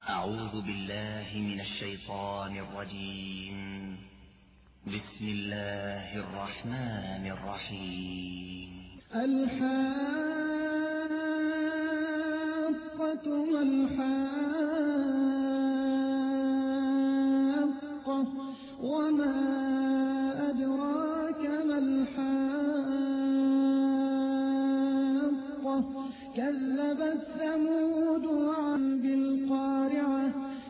أعوذ بالله من الشيطان الرجيم. بسم الله الرحمن الرحيم. الحاقة ما الحاقة وما أدراك ما الحاقة كذبت ثمود بالقارعة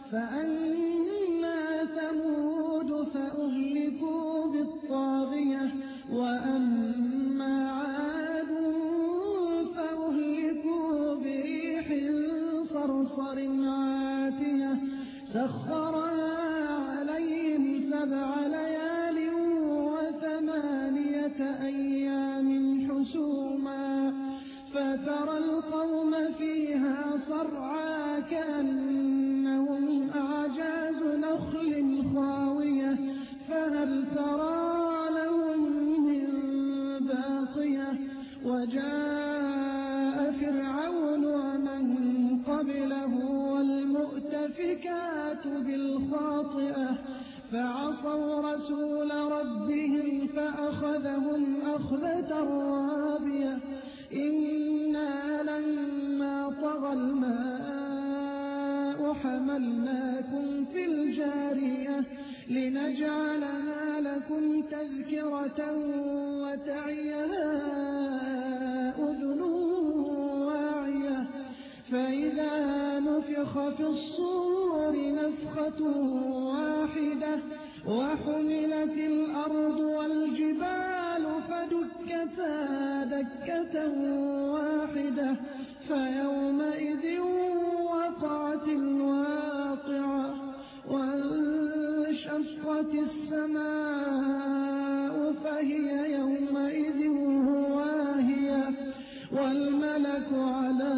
فأما ثمود فأهلكوا بالطاغية وأما عاد فأهلكوا بريح صرصر عاتية سخرها عليهم 7 ليال و8 أيام حسوما فترى القوم فيها صرعى كأنهم أعجاز نخل خاوية فهل ترى لهم من باقية وجاء فرعون ومن قبله والمؤتفكات بالخاطئة فعصوا رسول ربهم فأخذهم أخذة رابية إنا لما طغى الماء حملناكم في الجارية لنجعلها لكم تذكرة وتعيها أذن واعية فإذا نفخ في الصور نفخة واحدة وحملت الأرض والجبال فدكتا دكة واحدة فيومئذ وقعت الواقعة وانشقت السماء فهي يومئذ واهية والملك على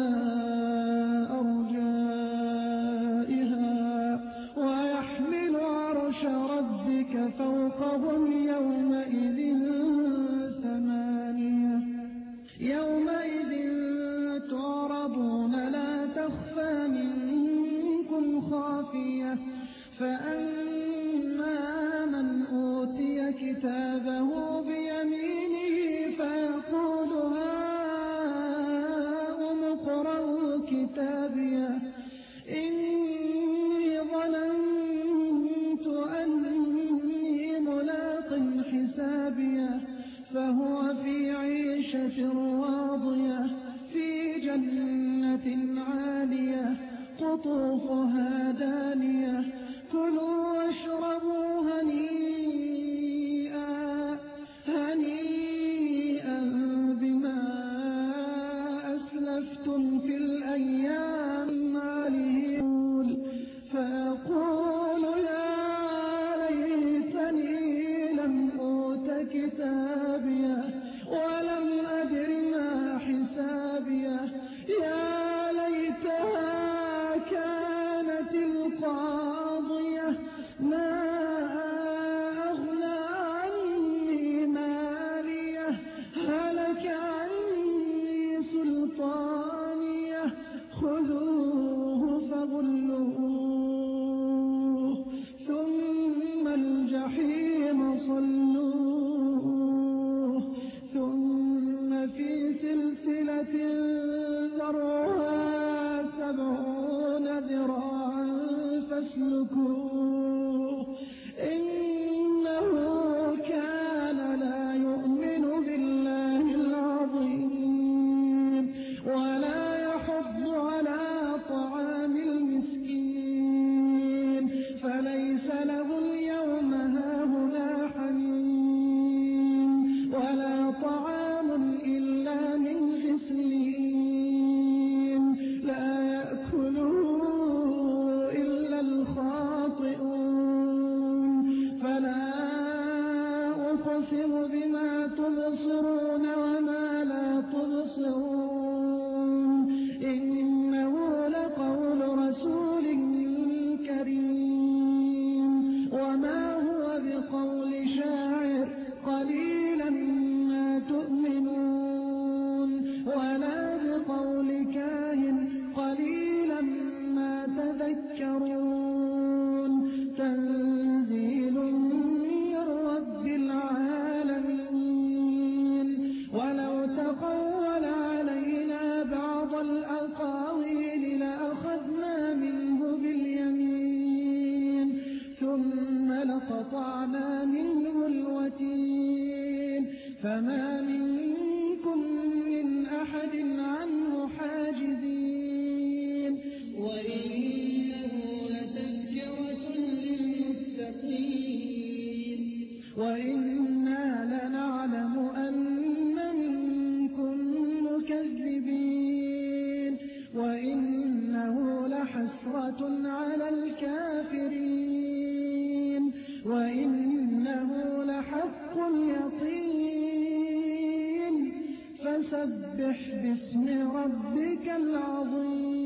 أرجائها ويحمل عرش ربك فوقهم يومئذ 8 يومئذ تعرضون لا تخفى منكم خافية فأما من أوتي كتابه بيمينه فيقول هاؤم اقرءوا كتابيه إني ظننت أني ملاق حسابيه فهو في عيشة راضية في جنة عالية قطوفها دانية كلوا واشربوا هنيئا هنيئا بما أسلفتم في الأيام المعلومة فأقول يا ليتني لم أوت كتابيه ولم أدر ما حسابيه يا ليتها كانت القاضية ما أغنى عني ماليه هلك عني سلطانيه خذوه فغلوه ثم الجحيم صلوه ثم في سلسلة ذرعها 70 ذراعا فاسلكوه إنه كان لا يؤمن بالله العظيم ولا يحض على طعام المسكين فليس له اليوم هاهنا حميم ولا طعام إلا من غسلين لا يأكله إلا الخاطئون حسرة على الكافرين وإنه لحق اليقين فسبح باسم ربك العظيم